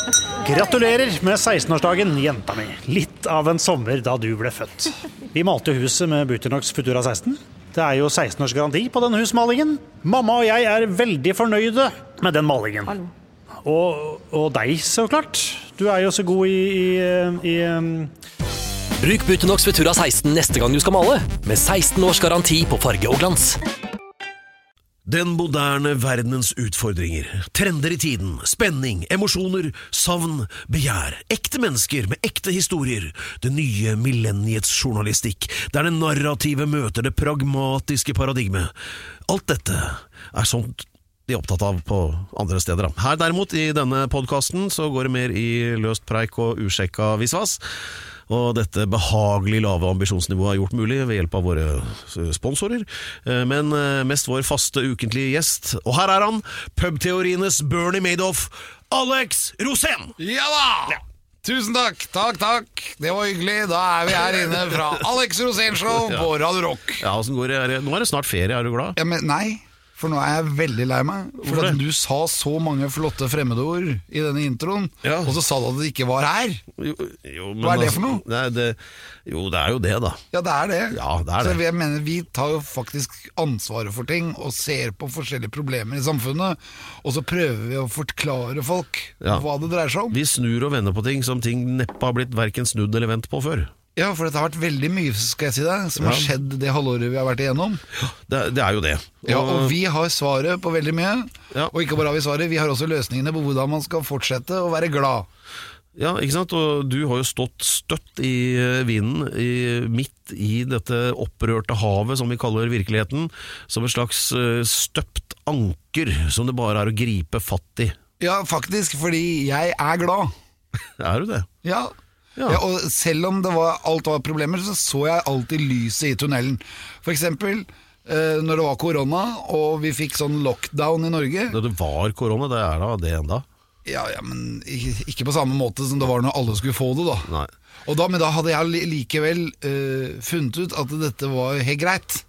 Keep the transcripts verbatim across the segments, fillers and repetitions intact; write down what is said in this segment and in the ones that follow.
Gratulerer med seksten-årsdagen, jenta mi. Litt av en sommer da du ble født. Vi malte huset med Butonox Futura seksten. Det er jo seksten års garanti på den husmalingen. Mamma og jeg er veldig fornøyde med den malingen. Og, og deg, så klart. Du er jo så god i... i, i um... Bruk Butonox Futura seksten neste gang du skal male, med seksten års garanti på farge og glans. Den moderne verdenens utfordringer, trender i tiden, spenning, emosjoner, savn, begjær, ekte mennesker med ekte historier, det nye millenniets journalistikk, der det narrative møter det pragmatiske paradigmet. Alt dette er sånt de er opptatt av på andre steder. Her derimot, i denne podcasten, så går det mer i løst preik og usjekka visvas. Og dette behagelig lave ambisjonsnivået er gjort mulig ved hjelp av våre sponsorer, men mest vår faste ukentlige gjest. Og her er han, pubteorienes Bernie Madoff, Alex Rosén! Ja da! Ja. Tusen takk, takk, takk. Det var hyggelig. Da er vi her inne fra Alex Rosén Show på Radio Rock. Ja, hvordan går det? Nå er det snart ferie, er du glad? Ja, men nei. For nå er jeg veldig lei meg. For at du sa så mange flotte fremmedord i denne introen, ja. Og så sa du at det ikke var her. Jo, jo, Hva er det for noe? Nei, det, jo, det er jo det da. Ja, det er det. Ja, det er så det. Jeg mener, vi tar jo faktisk ansvaret for ting og ser på forskjellige problemer i samfunnet, og så prøver vi å forklare folk ja. Hva det dreier seg om. Vi snur og vender på ting som ting neppe har blitt hverken snudd eller vendt på før. Ja, for det har vært veldig mye, skal jeg si deg, som ja. Har skjedd det halvåret vi har vært igjennom. Det, det er jo det. Og, ja, og vi har svaret på veldig mye, ja. Og ikke bare har vi svaret, vi har også løsningene på hvordan man skal fortsette å være glad. Ja, ikke sant? Og du har jo stått støtt i vinden, i, midt i dette opprørte havet som vi kaller virkeligheten, som et slags støpt anker som det bare er å gripe fatt i. Ja, faktisk, fordi jeg er glad. Er du det? Ja. Ja. Ja, og selv om det var, alt var problemer, så så jeg alltid lyset i tunnelen. For eksempel eh, når det var korona, og vi fikk sånn lockdown i Norge. Da det var korona, det er da det enda? Ja, ja, men ikke på samme måte som det var når alle skulle få det da. Nei. Og da, men da hadde jeg likevel eh, funnet ut at dette var helt greit.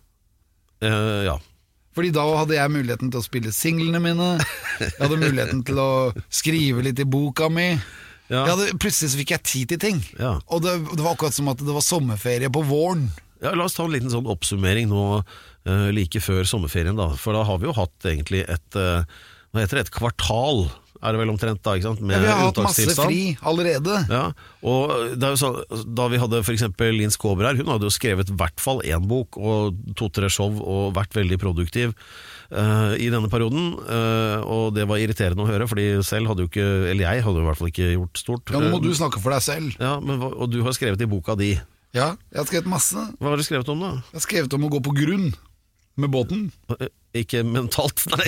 Eh, ja. Fordi da hadde jeg muligheten til å spille singlene mine. Jeg hadde muligheten til å skrive litt i boka mi. Ja. Hadde, plutselig så fikk jeg tid til ting ja. Og det, det var akkurat som at det var sommerferie på våren. Ja, la oss ta en liten sånn oppsummering nå uh, like før sommerferien da. For da har vi jo hatt egentlig et uh, hva heter det, et kvartal er det vel omtrent da, ikke sant? Med ja, vi har hatt masse fri allerede ja. Og det er jo så, da vi hadde for eksempel Linn Skåber her, hun hadde jo skrevet i hvert fall en bok og to-tre show og vært veldig produktiv Uh, i denne perioden, uh, og det var irriterende å høre, fordi selv hadde jo ikke, eller jeg hadde jo i hvert fall ikke gjort stort. Ja, nå må du snakke for deg selv. Ja, men, og du har skrevet i boka di. Ja, jeg har skrevet masse. Hva har du skrevet om da? Jeg har skrevet om å gå på grunn med båten. Uh, ikke mentalt, nei.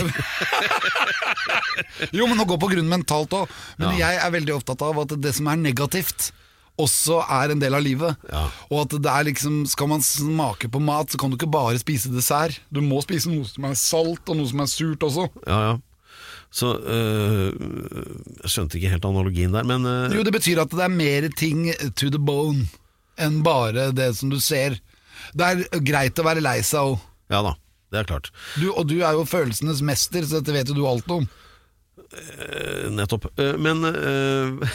Jo, men å gå på grunn mentalt også. Men ja. Jeg er veldig opptatt av at det som er negativt også er en del av livet ja. Og at det er liksom, skal man smake på mat så kan du ikke bare spise dessert. Du må spise noe som er salt og noe som er surt også. Ja, ja. Så øh, jeg skjønte ikke helt analogien der, men øh... Jo, det betyr at det er mer ting to the bone enn bare det som du ser. Det er greit å være lei seg også. Ja da, det er klart. Du, og du er jo følelsenes mester, så dette vet jo du alt om. Uh, nettopp uh, Men uh...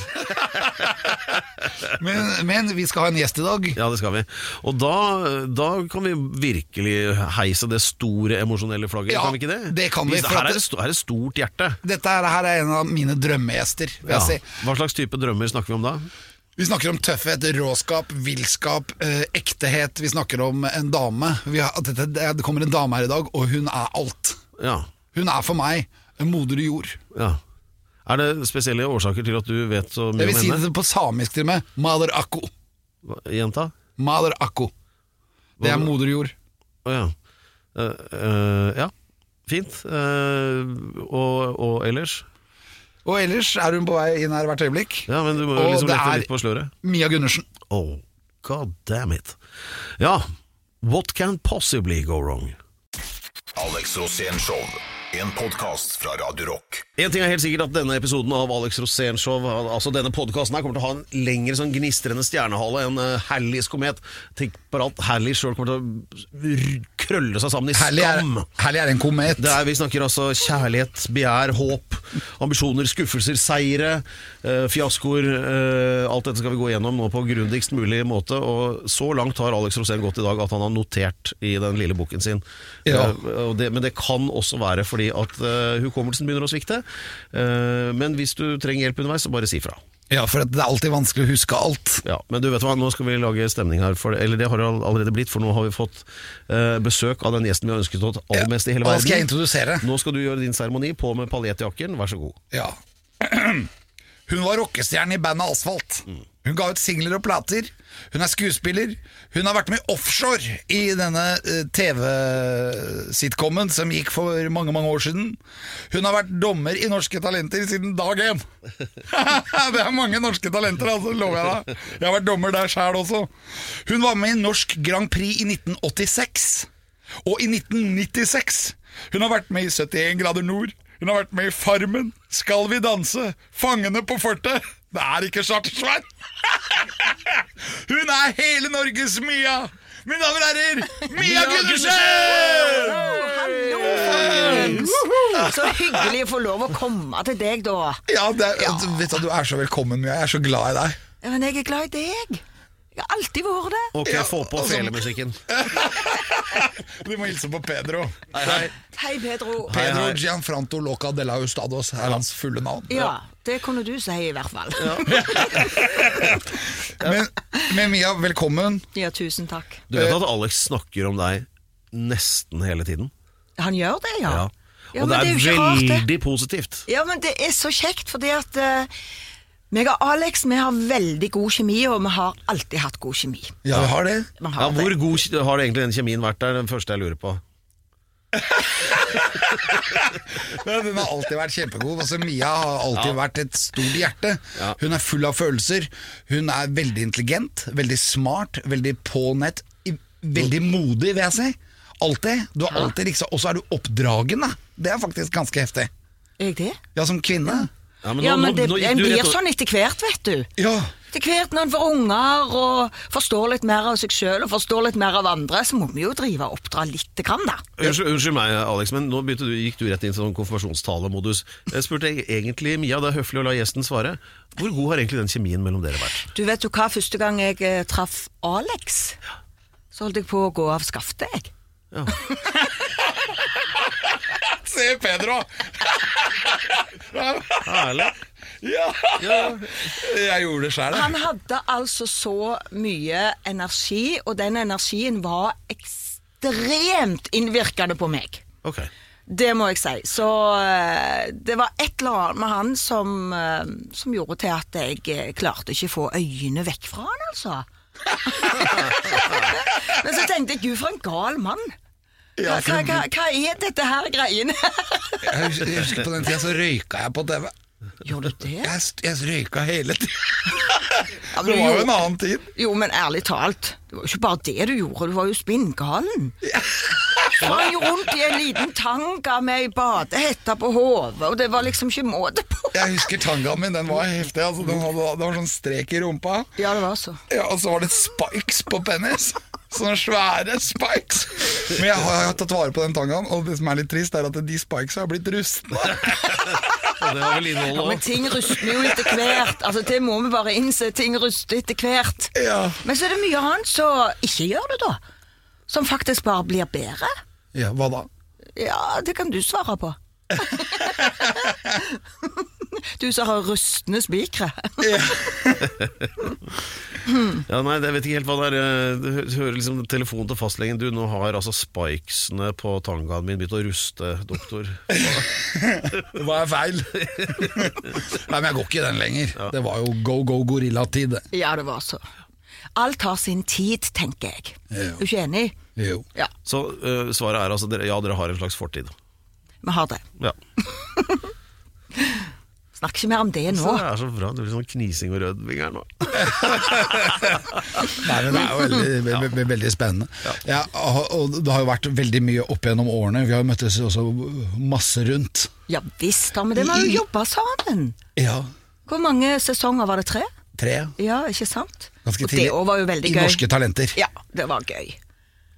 men, men vi skal ha en gjest i dag. Ja, det skal vi. Og da, da kan vi virkelig heise det store emosjonelle flagget. Ja, kan vi ikke det? Det kan vi. Her er det, her er det stort hjerte. Dette her, her er en av mine drømmegjester, vil ja. jeg si. Hva slags type drømmer snakker vi om da? Vi snakker om tøffhet, råskap, villskap, eh, ektehet. Vi snakker om en dame. Vi har, det, det kommer en dame her i dag, og hun er alt. Ja. Hun er for meg en moder jord. Ja. Er det spesielle årsaker til at du vet så mye om henne? Jeg vil si det på samisk til meg. Mother Akko. Jenta? Mother Akko. Det er moder jord. Å ja. Uh, uh, ja, fint. Uh, og, og ellers? Og ellers er hun på vei inn her hvert øyeblikk. Ja, men du må og liksom lette litt på sløret. Mia Gundersen. Oh, god damn it. Ja, what can possibly go wrong? Alex Rosén Show, en podcast fra Radio Rock. En ting er helt sikkert at denne episoden av Alex Rosén Show, altså denne podcasten her, kommer til å ha en lengre sånn gnistrende stjernehale enn uh, Halleys komet. Tenk på at Halley selv kommer til å krølle seg sammen i Herlig er, skam. herlig er en komet. Det er, vi snakker altså kjærlighet, begjær, håp, ambisjoner, skuffelser, seire, eh, fiaskoer. Eh, alt dette skal vi gå gjennom nå på grundigst mulig måte. Og så langt har Alex Rosén gått i dag at han har notert i den lille boken sin. Ja. Eh, og det, men det kan også være fordi at eh, hukommelsen begynner å svikte. Eh, men hvis du trenger hjelp underveis, så bare si fra. Ja, for det er alltid vanskelig å huske alt. Ja, men du vet hva, nå skal vi lage stemning her for, eller det har det allerede blitt, for nå har vi fått eh, besøk av den gjesten vi har ønsket oss aller mest i hele Hva verden. skal jeg introdusere? Nå skal du gjøre din seremoni på med paljettjakken, vær så god. Ja. Hun var rockestjerne i bandet Asfalt. Hun ga ut singler og plater. Hun er skuespiller. Hun har vært med offshore i denne uh, T V-sitcomen som gikk for mange, mange år siden. Hun har vært dommer i Norske Talenter siden dag én. Det er mange norske talenter, altså, lover jeg deg. Jeg har vært dommer der selv også. Hun var med i Norsk Grand Prix i nitten åttiseks. Og i nitten nittiseks. Hun har vært med i syttien grader nord. Hun har vært med i Farmen, Skal vi danse, Fangene på fortet. Det er ikke Chartersveien. Hun er hele Norges Mia. Mine damer og herrer, Mia Gundersen! Hallo, folkens! Så hyggelig å få lov å komme til deg da. Ja, det er, vet du, du er så velkommen, Mia. Jeg er så glad i deg. Ja, men jeg er glad i deg. Jeg har alltid vært det. Ok, Ja, få på altså- felemusikken. Du må hilse på Pedro. Hei, hei. Hei, Pedro. Pedro hei. Gianfranto Loca de la Hustados er hans fulle navn. Ja, det kunne du si i hvert fall. Men, men Mia, velkommen. Ja, tusen takk. Du vet at Alex snakker om deg nesten hele tiden? Han gjør det, ja. Ja. Ja, Og men det er, jo ikke rart, det. veldig positivt. Ja, men det er så kjekt, fordi at uh, meg og Alex, vi har veldig god kjemi, og vi har alltid hatt god kjemi. Ja, vi har det. Vi har Ja, hvor det. god har det egentlig den kjemien vært der? Den første jeg lurer på. Men den har alltid vært kjempegod. Altså, Mia har alltid vært et stort hjerte. Ja. Hun er full av følelser. Hun er veldig intelligent, veldig smart, veldig på nett. i- Veldig modig, vil jeg si. Alltid. Du har alltid liksom, og så er du oppdragende. Det er faktisk ganske heftig. Er jeg det? Ja, som kvinne. Ja, men Ja, nå- men det, nå- nå gikk en du blir rett og- sånn etter hvert, vet du. Ja. Etter hvert når en får unger og forstår litt mer av seg selv og forstår litt mer av andre, så må vi jo drive og oppdra litt grann da. Unnskyld, unnskyld meg, Alex, men nå begynte du, gikk du rett inn til sånn konfirmasjonstalemodus. Jeg spurte egentlig Mia, det er høflig å la gjesten svare. Hvor god har egentlig den kjemien mellom dere vært? Du vet jo hva, første gang jeg eh, traff Alex, så holdt jeg på å gå av skaftet, jeg. Ja. Se Pedro! Herlig. Ja. Jeg gjorde det selv. Han hadde altså så mye energi, og den energien var ekstremt innvirkende på meg. Ok. Det må jeg si. Så eh, det var et eller annet med han som, eh, som gjorde til at jeg eh, klarte ikke å få øynene vekk fra han, altså. Men så tenkte jeg, gud, for en gal mann. Ja, Hva, for- hva, hva er dette her greiene? Jeg husker, jeg husker på den tida så røyka jeg på T V. Gjorde du det? Jeg, jeg røyka hele tiden. Ja, men Det du var jo gjorde- en annen tid. Jo, men ærlig talt, det var jo ikke bare det du gjorde, du var jo spinngalen. Han jo rundt i en liten tanga med ei badehette på hodet, og det var liksom ikke måte på. Jeg husker tangaen min, den var heftig. Altså, den hadde, det var sånn strek i rumpa. Ja, det var så. Ja, og så var det spikes på penis. Sånne svære spikes. Men jeg har, jeg har tatt vare på den tangaen, og det som er litt trist, er at de spikesa har blitt rustne. Og det var vel innholdet Ja, men også. ting ruster jo etter hvert. Altså, det må vi bare innse. Ting ruster etter hvert. Ja. Men så er det mye annet som ikke gjør det, da. Som faktisk bare blir bedre. Ja, hva da? Ja, det kan du svare på. Du som har rustne spikre. Ja, nei, jeg vet ikke helt hva det er. Du hø- hører liksom telefonen til fastlegen. Du, nå har altså spikesene på tangaen min begynt å ruste, doktor. Hva er feil? Nei, men jeg går ikke i den lenger. Det var jo go, go, gorilla-tid. det. Ja, det var så. Alt har sin tid, tenker jeg. Ja. Er du ikke enig? Jo. Ja, Så øh, svaret er altså, dere- ja, dere har en slags fortid. vi har det. Ja. Snakk ikke mer om det Så nå. det er så bra, det blir sånn knising og rødving her nå. Nei, men det er jo veldig, ve- ve- veldig spennende. Ja, og og det har jo vært veldig mye opp gjennom årene. Vi har jo møttes også masse rundt. Ja visst, da, men det må jo jobbe sammen. Ja, Hvor mange sesonger var det? Tre? tre. Ja, ikke sant? Ganske Og det tidlig. også var jo veldig I gøy. Norske Talenter. Ja, det var gøy.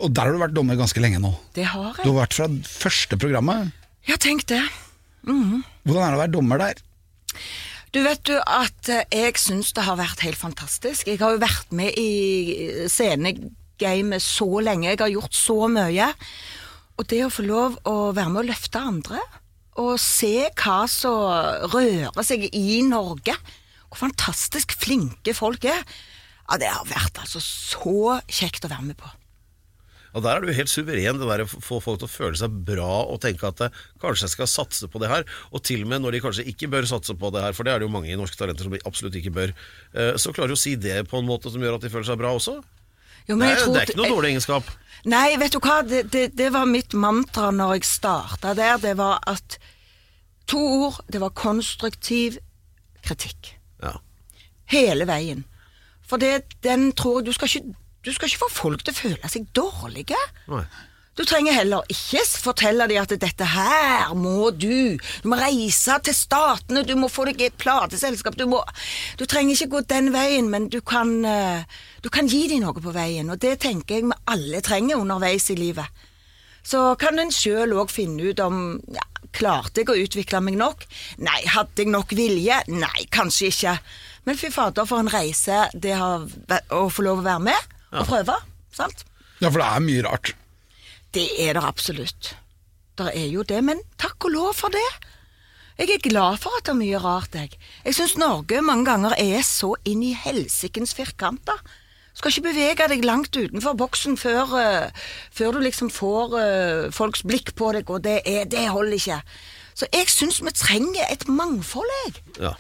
Og der har du vært dommer ganske lenge nå. Det har jeg. Du har vært fra første programmet. Ja, tenk det. Mm. Hvordan er det å være dommer der? Du vet du at jeg synes det har vært helt fantastisk. Jeg har jo vært med i scenegamet så lenge. Jeg har gjort så mye. Og det å få lov å være med å løfte andre, og se hva som rører seg i Norge, hvor fantastisk flinke folk er, ja, det har vært altså så kjekt å være med på. Ja, der er du helt suveren, det der å få folk til å føle seg bra og tenke at eh, kanskje jeg skal satse på det her, og til og med når de kanskje ikke bør satse på det her, for det er det jo mange i Norske Talenter som absolutt ikke bør, eh, så klarer du å si det på en måte som gjør at de føler seg bra også. Jo, men det, jeg er, tror det er ikke noe dårlig egenskap. Nei, vet du hva, det, det, det var mitt mantra når jeg startet der, det var at to ord, det var konstruktiv kritikk. Ja. Hele veien. For det, den tror jeg, du skal ikke Du skal ikke få folk til å føle seg dårlige. Nei. Du trenger heller ikke fortelle dem at dette her må du. Du må reise til statene, du må få deg et plateselskap. Du, må, du trenger ikke gå den veien, men du kan, du kan gi dem noe på veien. Og det tenker jeg vi alle trenger underveis i livet. Så kan en selv også finne ut om ja, klarte jeg å utvikle meg nok? Nei, hadde jeg nok vilje? Nei, kanskje ikke. Men fy fader, for en reise det har å få lov å være med. Og prøve, sant? Ja, for det er mye rart. Det er det absolutt. Det er jo det, men takk og lov for det. Jeg er glad for at det er mye rart, jeg. Jeg synes Norge mange ganger er så inn i helsikens firkanter. Du skal ikke bevege deg langt utenfor boksen før, uh, før du liksom får uh, folks blikk på deg, og det, er, det holder ikke. Så jeg synes vi trenger et mangfold, jeg. Ja.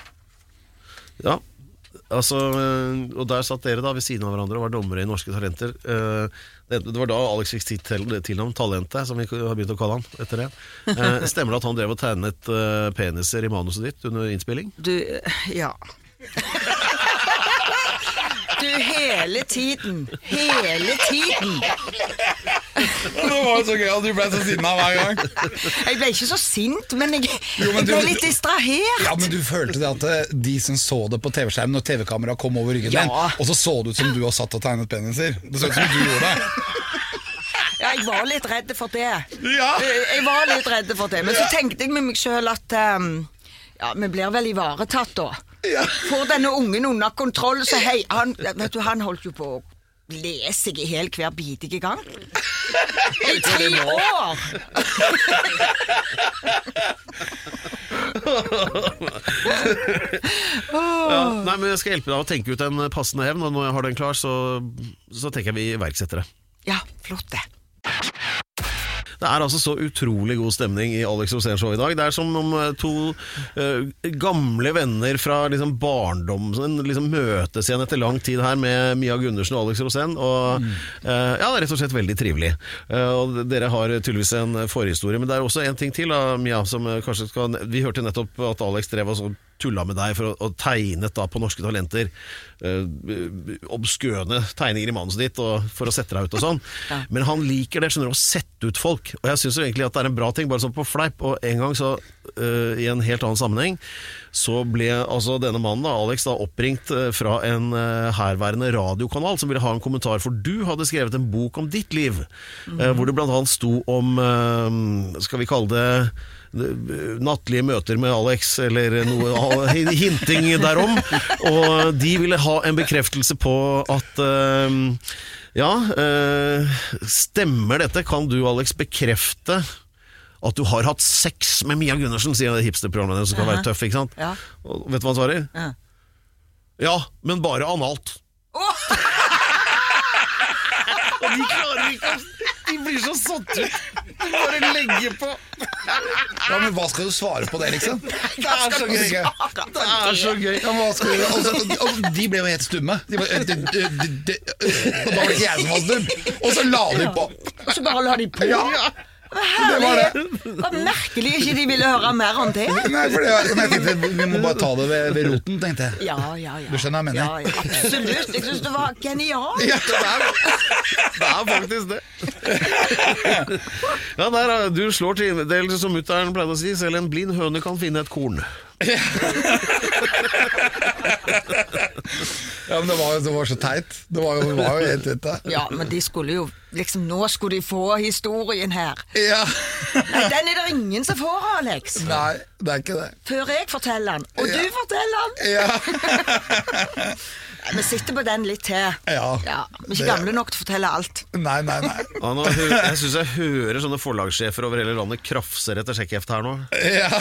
Ja. Altså, og der satt dere da ved siden av hverandre og var dommere i Norske Talenter. Det var da Alex fikk sitt tilnavn Talentet, som vi har begynt å kalle han etter det. Stemmer det at han drev og tegnet peniser i manuset ditt under innspilling? Du, ja. Du, hele tiden. Hele tiden. Det var jo så gøy at du ble så sinna hver gang. Jeg ble ikke så sint, men jeg, jo, men jeg ble du, litt distrahert. Ja, men du følte det at de som så det på tv-skjermen når tv-kamera kom over ryggen ja. din, og så så det ut som du har satt og tegnet peniser. Det så ut som du gjorde det. Ja, jeg var litt redd for det. Ja. Jeg var litt redd for det, men så tenkte jeg med meg selv at um, ja, vi blir vel ivaretatt da. Ja. Får denne ungen under kontroll, så hei, han, vet du, han holdt jo på å le seg i hel hver bidige gang. I tre år! Ja, nei, men jeg skal hjelpe deg å tenke ut en passende hevn, og når jeg har den klar, så, så tenker jeg vi iverksetter det. Ja, flott det. Det er altså så utrolig god stemning i Alex Rosén Show i dag. Det er som om to uh, gamle venner fra liksom, barndommen liksom, møtes igjen etter lang tid her med Mia Gundersen og Alex Rosén. Og mm. uh, ja, det er rett og slett veldig trivelig. Uh, og dere har tydeligvis en forhistorie, men det er også en ting til, da, Mia, som kanskje skal... Vi hørte nettopp at Alex drev og så tulla med deg for å, å tegnet da på Norske Talenter uh, obskøne tegninger i manuset ditt og for å sette deg ut og sånn. Ja. Men han liker det, skjønner du, å sette ut folk. Og jeg synes jo egentlig at det er en bra ting, bare sånn på fleip. Og en gang så, uh, i en helt annen sammenheng, så ble altså denne mannen, da, Alex, da, oppringt uh, fra en uh, herværende radiokanal som ville ha en kommentar, for du hadde skrevet en bok om ditt liv, mm. uh, hvor det blant annet sto om, uh, skal vi kalle det, nattlige møter med Alex eller noe hinting derom, og de ville ha en bekreftelse på at uh, ja, uh, stemmer dette? Kan du, Alex, bekrefte at du har hatt sex med Mia Gundersen, sier det hipsterprogrammet som kan være tøff, ikke sant? Ja. Og vet du hva han svarer? Ja, ja, men bare analt. Oh! Og de klarer ikke å... De blir så satt ut. De bare legger på. Ja, men hva skal du svare på det, liksom? Det er så gøy. Det er så gøy. Ja, hva skal du... altså, altså, de ble jo helt stumme. De bare... De, de, de, de, og da var det ikke jeg som var stum. Og så la de på. Og så bare la de på. Ja. Det var det. Hva merkelig ikke de ville høre mer om det. Nei, for det var, jeg tenkte, vi må bare ta det ved, ved roten, tenkte jeg. Ja, ja, ja. Du skjønner hva jeg mener? Ja, ja, absolutt. Jeg synes det var genialt. Ja, det er, det er faktisk det. Ja, der, du slår til. Det er som mutteren pleide å si, selv en blind høne kan finne et korn. Ja, men det var, det var så teit. Det var jo, var jo helt teit det. Ja, men de skulle jo liksom, nå skulle de få historien her. Ja. Nei, den er det ingen som får, Alex. Nei, det er ikke det. Før jeg forteller den, og Ja. du forteller den. Ja. Nei, vi sitter på den litt til. Ja. Ja, vi er ikke Det- gamle nok til å fortelle alt. Nei, nei, nei. Ja, nå, hø- jeg synes jeg hører sånne forlagssjefer over hele landet krafser etter sjekkheft her nå. Ja.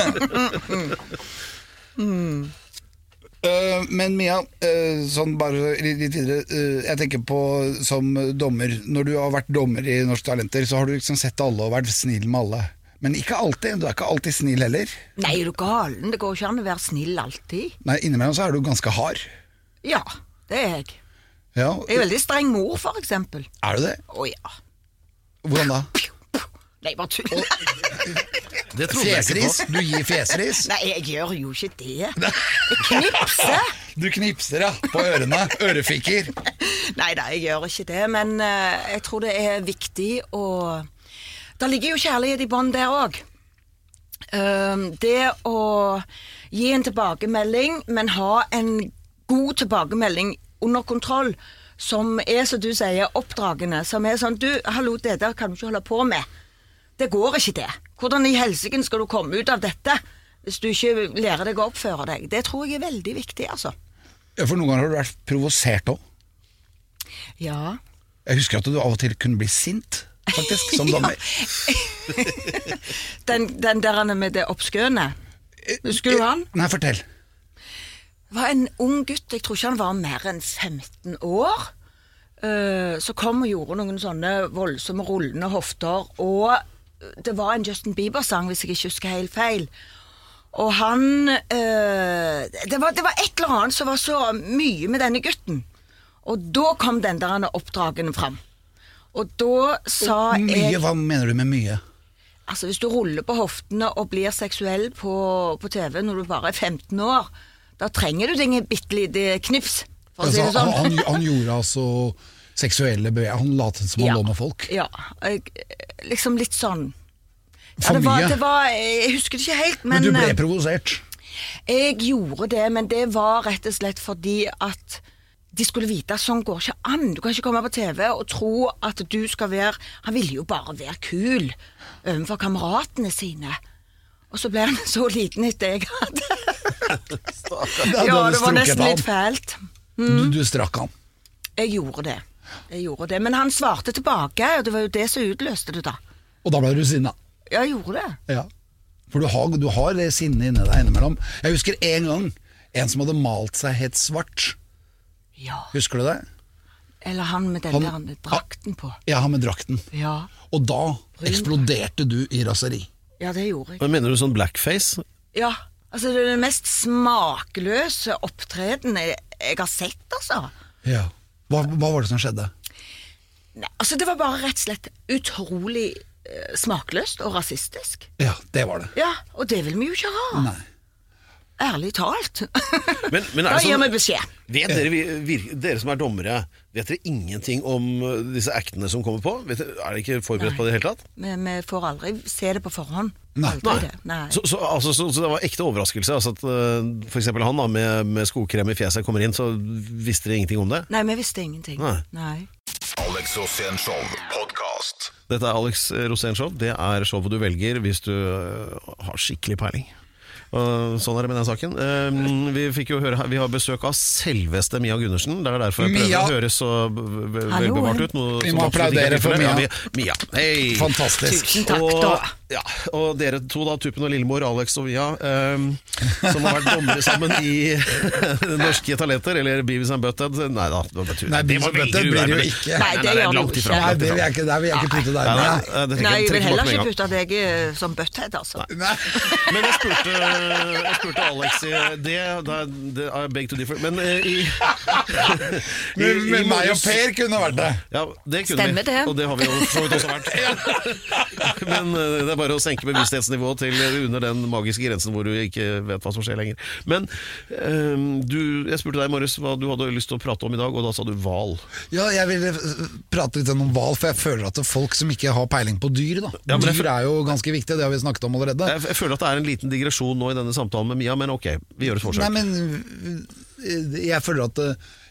Uh, men Mia, uh, sånn bare litt, litt videre, uh, jeg tenker på som dommer. Når du har vært dommer i Norske Talenter, så har du liksom sett alle og vært snill med alle. Men ikke alltid, du er ikke alltid snill heller. Nei, er du galen? Det går ikke an å være snill alltid. Nei, innimellom så er du ganske hard. Ja, det er jeg. Ja, Jeg er veldig streng mor, for eksempel. er du det? Å ja. Hvordan da? Nei, bare tull. Det trodde jeg ikke Fjesris? på. Du gir fjesris? Nei, jeg gjør jo ikke det. Jeg knipser. Du knipser, ja, på ørene. Ørefikker. Nei da, jeg gjør ikke det, men eh, jeg tror det er viktig å... Der ligger jo kjærlighet i bånd der også. Um, det å gi en tilbakemelding, men ha en god tilbakemelding under kontroll, som er, som du sier, oppdragende, som er sånn, du, hallo, det der kan du ikke holde på med. Det går ikke det. Hvordan i helsiken skal du komme ut av dette, hvis du ikke lærer deg å oppføre deg? Det tror jeg er veldig viktig, altså. Ja, for noen ganger har du vært provosert også. Ja. Jeg husker at du av og til kunne bli sint, faktisk, som dommer. den, den der med det oppskøene. Husker du han? Nei, fortell. Det var en ung gutt, jeg tror ikke han var mer enn femten år, uh, så kom og gjorde noen sånne voldsomme rullende hofter, og det var en Justin Bieber-sang, hvis jeg ikke husker helt feil. Og han... Uh, det, var, det var et eller annet som var så mye med denne gutten. Og da kom den der oppdragene fram. Og da sa Mye, jeg... hva mener du med mye? Altså, hvis du ruller på hoftene og blir seksuell på, på T V når du bare er femten år, da trenger du ingen bittelite knips, for å si Altså, det sånn. han, han, han gjorde altså seksuelle bevegelser. Han latet som han Ja. lå med folk. Ja, jeg, liksom litt sånn. Ja, For det var, mye. det var, jeg husker det ikke helt, men, Men du ble eh, provosert. jeg gjorde det, men det var rett og slett fordi at de skulle vite at sånn går ikke an. Du kan ikke komme på T V og tro at du skal være... Han ville jo bare være kul overfor kameratene sine. Og så ble han så liten etter jeg hadde. Ja, det var nesten litt fælt. Du, du strakk han. Jeg gjorde det. Jeg gjorde det. Men han svarte tilbake, og det var jo det som utløste det da. Og da ble du sinna. Jeg gjorde det. Ja. For du har, du har det sinne inni deg innimellom. Jeg husker en gang en som hadde malt seg helt svart. Ja. Husker du det? Eller han med den Han- der drakten på. Ja, han med drakten. Ja. Og da eksploderte du i raseri. Ja, det gjorde jeg. Men mener du sånn blackface? Ja, altså det er det mest smakløse opptreden jeg, jeg har sett, altså. Ja. Hva, hva var det som skjedde? Nei, altså det var bare rett og slett utrolig eh, smakløst og rasistisk. Ja, det var det. Ja, og det vil vi jo ikke ha. Nei. Ærlig talt. Men, men er Da det gir sånn, vi beskjed. vet dere, vi- vir- dere som er dommere, vet dere ingenting om uh, disse actene som kommer på? Vet dere, er dere ikke forberedt på det i det hele tatt? Vi, vi får aldri se det på forhånd. Nei. Aldri det. Nei. Så, så, altså, så, så det var ekte overraskelse? Altså at uh, for eksempel han da, med, med skokrem i fjeset kommer inn, så visste dere ingenting om det? Nei, vi visste ingenting. Nei. Nei. Alex Rosén Show podcast. Dette er Alex Rosén Show. Det er showet du velger hvis du uh, har skikkelig peiling. Og sånn er det med den saken. Um, vi fikk jo høre, vi har besøk av selveste Mia Gundersen. Det er derfor jeg prøver Mia. å høres så b- b- Hallo. velbevart ut. Noe Vi som må absolutt ikke er applaudere for tilfellet. Mia. Ja, vi- Mia. Hei. Fantastisk. Tusen takk, og, da. ja, og dere to da, Tuppen og Lillemor, Alex og Mia, um, som har vært dommere sammen i Norske Talenter, eller Beavis and Butthead. Nei da, det var bare tull. Nei, Det Beavis var and veldig Butthead blir det jo uærlig. ikke. Nei, det gjør det langt jo ifra, ikke. Nei, langt det vil ifra. jeg ikke, der vil jeg ikke putte deg Nei, nei, med. nei, det trekker Nei, jeg trekker vil heller bort med en ikke gang. putte deg eh, som butthead, altså. Nei. Men jeg spurte, jeg spurte Alex i det, det, det I beg to differ. Men eh, i, i, Men, i men meg og morges- Per kunne vært det. Ja, det kunne Stemmer vi. det. Og det har vi jo for så vidt også vært. Men eh, det er bare å senke bevissthetsnivået til under den magiske grensen hvor du ikke vet hva som skjer lenger. Men eh, du, jeg spurte deg i morges hva du hadde lyst til å prate om i dag, og da sa du hval. Ja, jeg ville eh, prate litt om hval, for jeg føler at det er folk som ikke har peiling på dyr da. Ja, men jeg Dyr er jo ganske viktig, det har vi snakket om allerede. Jeg, jeg føler at det er en liten digresjon nå i denne samtalen med Mia, men ok, vi gjør et forsøk. Nei, men eh, jeg føler at eh,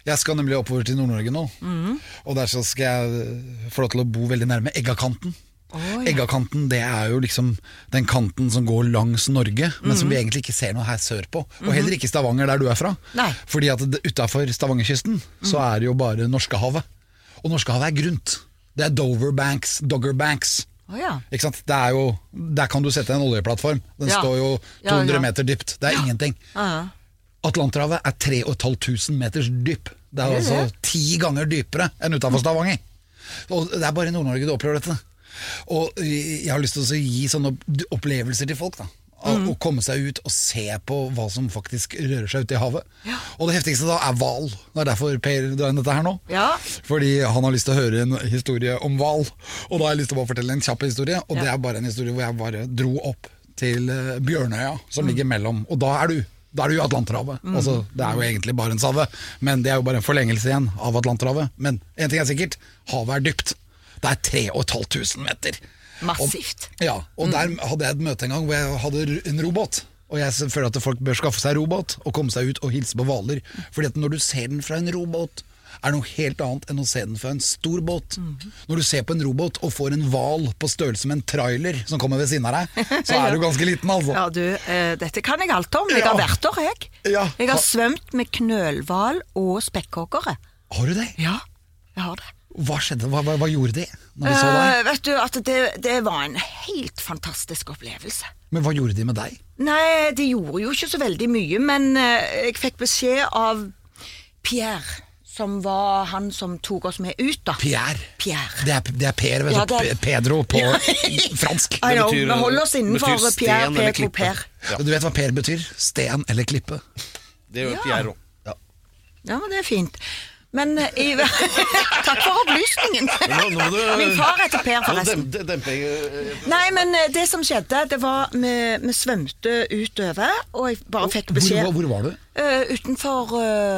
Jeg skal nemlig oppover til Nord-Norge nå, mm. og der så skal jeg få lov til å bo veldig nærme Eggakanten. Oh, ja. Eggakanten, det er jo liksom den kanten som går langs Norge, men mm. som vi egentlig ikke ser noe her sør på. Og mm. heller ikke Stavanger der du er fra. Nei. Fordi at utenfor Stavangerkysten mm. så er det jo bare Norskehavet. Og Norskehavet er grunt. Det er Dover Banks, Dogger Banks. Oh, ja. Ikke sant? Det er jo, der kan du sette en oljeplattform. Den ja. står jo to hundre ja, ja. meter dypt. Det er ja. ingenting. Ja, ja. Atlanterhavet er tre og et halvt tusen meters dyp. Det er det altså det? ti ganger dypere enn utenfor Stavanger. Og det er bare i Nord-Norge du opplever dette. Og jeg har lyst til å gi sånne opplevelser til folk da. Mm. Å komme seg ut og se på hva som faktisk rører seg ute i havet. Ja. Og det heftigste da er hval. Det er derfor Per drar inn dette her nå. Ja. Fordi han har lyst til å høre en historie om hval. Og da har jeg lyst til å bare fortelle en kjapp historie. Og ja. det er bare en historie hvor jeg bare dro opp til Bjørnøya, som mm. ligger mellom. Og da er du Da er det jo Atlanterhavet. Mm. Altså, det er jo egentlig Barentshavet, men det er jo bare en forlengelse igjen av Atlanterhavet. Men en ting er sikkert, havet er dypt. Det er tre og et halvt tusen meter. Massivt. Og, ja, og mm. der hadde jeg et møte en gang hvor jeg hadde en robåt. Og jeg føler at folk bør skaffe seg robåt og komme seg ut og hilse på hvaler. Fordi at når du ser den fra en robåt, er noe helt annet enn å se den fra en stor båt. Mm. Når du ser på en robåt og får en hval på størrelse med en trailer som kommer ved siden av deg, så er du ganske liten, altså. Ja, du, eh, dette kan jeg alt om. Jeg har ja. vært der, jeg. Ja. Jeg har svømt med knølhval og spekkhoggere. Har du det? Ja, jeg har det. Hva skjedde? Hva, hva, hva gjorde de når de så deg? Uh, vet du, at det, det var en helt fantastisk opplevelse. Men hva gjorde de med deg? Nei, de gjorde jo ikke så veldig mye, men uh, jeg fikk beskjed av Pierre, som var han som tok oss med ut da. Pierre? Pierre. Det er, det er Per, vet ja, du, er... Pedro på fransk. I know, vi holder oss innenfor Pierre, Pedro, Per. Ja. Du vet hva Per betyr? Sten eller klippe. Det er jo ja. Pierre også. Ja. ja, men det er fint. Men i, takk for opplysningen. Nå, nå du, Min far heter Per, forresten. Dem, dem, dem, Nei, men det som skjedde, det var vi, vi svømte utover, og jeg bare fikk beskjed. Hvor, hvor var du? Uh, utenfor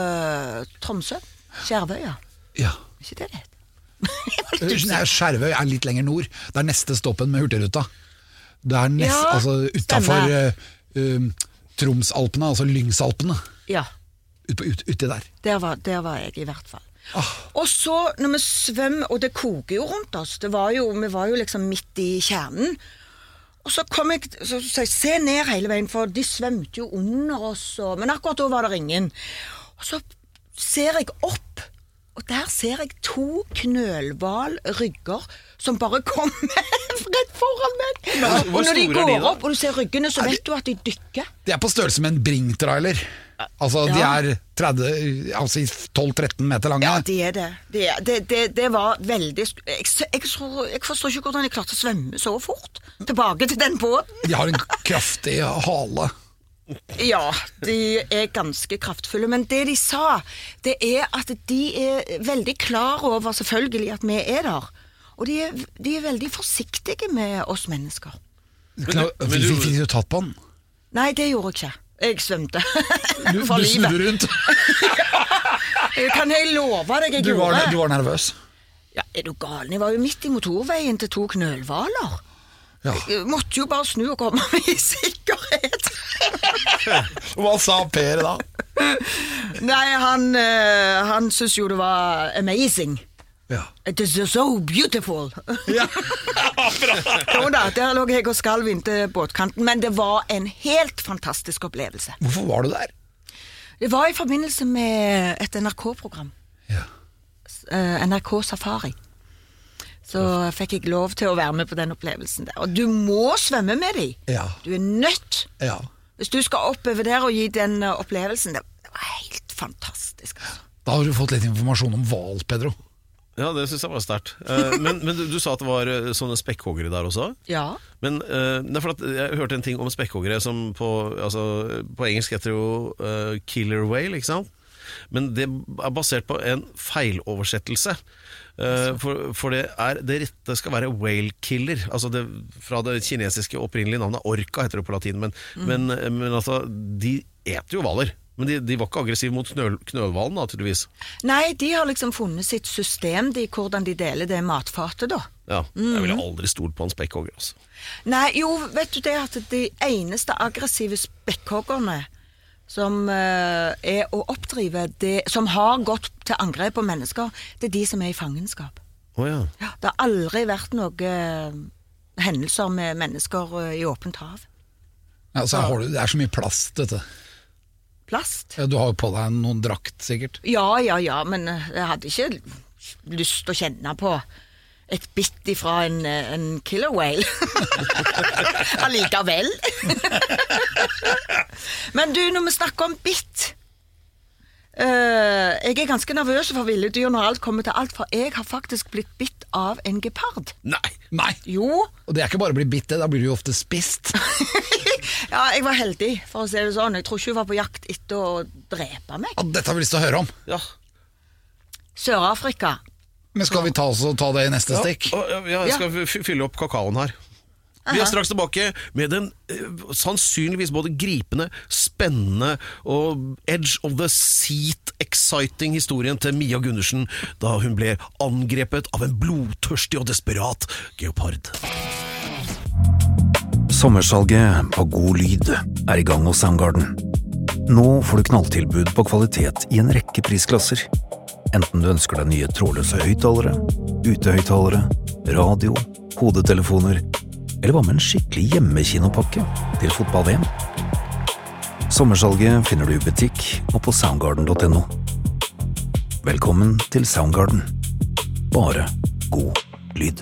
uh, Tromsø. Skjervøya. Ja. Ikke det det heter? Nei, Skjervøy er litt lenger nord. Det er neste stoppen med Hurtigruta. Det er nest, ja, altså utenfor uh, uh, Tromsalpene, altså Lyngsalpene. Ja. Ut, ut, uti der. Der var, der var jeg i hvert fall. Ah. Og så når vi svøm, og det koker jo rundt oss, det var jo, vi var jo liksom midt i kjernen, og så kom jeg, så, så jeg se ned hele veien, for de svømte jo under oss, og, men akkurat da var det ingen. Og så ser jeg opp, og der ser jeg to knølhvalrygger som bare kommer rett foran meg. Ja, og når de går de, opp, og du ser ryggene, så vet du at de dykker. De er på størrelse med en Bring-trailer. Altså, ja. De er tretti, altså tolv tretten meter lange. Ja, de er det. Det, det, det, det var veldig... Jeg, jeg, jeg forstår ikke hvordan de klarte å svømme så fort. Tilbake til den båten. De har en kraftig hale. Ja, de er ganske kraftfulle, men det de sa, det er at de er veldig klar over selvfølgelig at vi er der, og de er, de er veldig forsiktige med oss mennesker. Men, men du, fikk du tatt på den? Nei, det gjorde jeg ikke. Jeg svømte du, for livet. Du snurrer rundt? Kan jeg love deg jeg du gjorde? Var, du var nervøs? Ja, er du gal? Jeg var jo midt i motorveien til to knølhvaler. Ja. Jeg måtte jo bare snu og komme meg i sikkerhet. Hva sa Per da? Nei, han, uh, han synes jo det var amazing. Ja. It is so beautiful. Ja. Jo da, der lå jeg og skalv inn til båtkanten, men det var en helt fantastisk opplevelse. Hvorfor var du der? Det var i forbindelse med et N R K-program. Ja. uh, N R K Safari. Så fikk jeg lov til å være med på den opplevelsen der. Og du må svømme med dem. Ja. Du er nødt. Ja. Hvis du skal oppover der og gi den opplevelsen, det var helt fantastisk. Altså. Da har du fått litt informasjon om hval, Pedro. Ja, det synes jeg var sterkt. uh, Men, men du, du sa at det var sånne spekkhoggere der også? Ja. Men uh, det er for at jeg hørte en ting om spekkhoggere som på, altså, på engelsk heter det jo uh, killer whale, ikke sant? Men det er basert på en feiloversettelse. Uh, for, for det, er, det rette skal være whale killer. Altså det, fra det kinesiske opprinnelige navnet orca heter det på latin. Men, mm. men, men altså, de eter jo hvaler. Men de, de var ikke aggressive mot knøl, knølhvalen da, tydeligvis. Nei, de har liksom funnet sitt system, de, hvordan de deler det matfatet da. Ja, jeg ville aldri stolt på en spekkhogger, altså. Nei, jo, vet du det at de eneste aggressive spekkhoggerne som uh, er å oppdrive det, som har gått til angrep på mennesker, det er de som er i fangenskap. Oh, ja. Ja, det har aldri vært noen uh, hendelser med mennesker uh, i åpent hav. Ja, så har du, det er så mye plast, vet du. Plast? Ja, du har jo på deg noen drakt, sikkert. Ja, ja, ja, men jeg hadde ikke lyst til å kjenne på et bitt ifra en, en killer whale. Allikevel. Men du, når vi snakker om bitt, uh, jeg er ganske nervøs for ville dyr når alt kommer til alt, for jeg har faktisk blitt bitt av en gepard. Nei. Nei. Jo. Og det er ikke bare å bli bitt, da blir du jo ofte spist. Ja, jeg var heldig, for å si det sånn. Jeg tror ikke hun var på jakt etter å drepe meg. Ja, dette har vi lyst til å høre om. Ja. Sør-Afrika. Men skal vi ta, oss og ta det i neste stikk? Ja, ja, jeg skal f- fylle opp kakaoen her. Vi er straks tilbake med den eh, sannsynligvis både gripende, spennende og edge of the seat exciting historien til Mia Gundersen da hun ble angrepet av en blodtørstig og desperat geopard. Sommersalget på God Lyd er i gang hos Soundgarden. Nå får du knalltilbud på kvalitet i en rekke prisklasser. Enten du ønsker deg nye trådløse høyttalere, utehøyttalere, radio, hodetelefoner, eller hva med en skikkelig hjemmekinopakke til fotball-V M? Sommersalget finner du i butikk og på soundgarden punktum no. Velkommen til Soundgarden. Bare god lyd.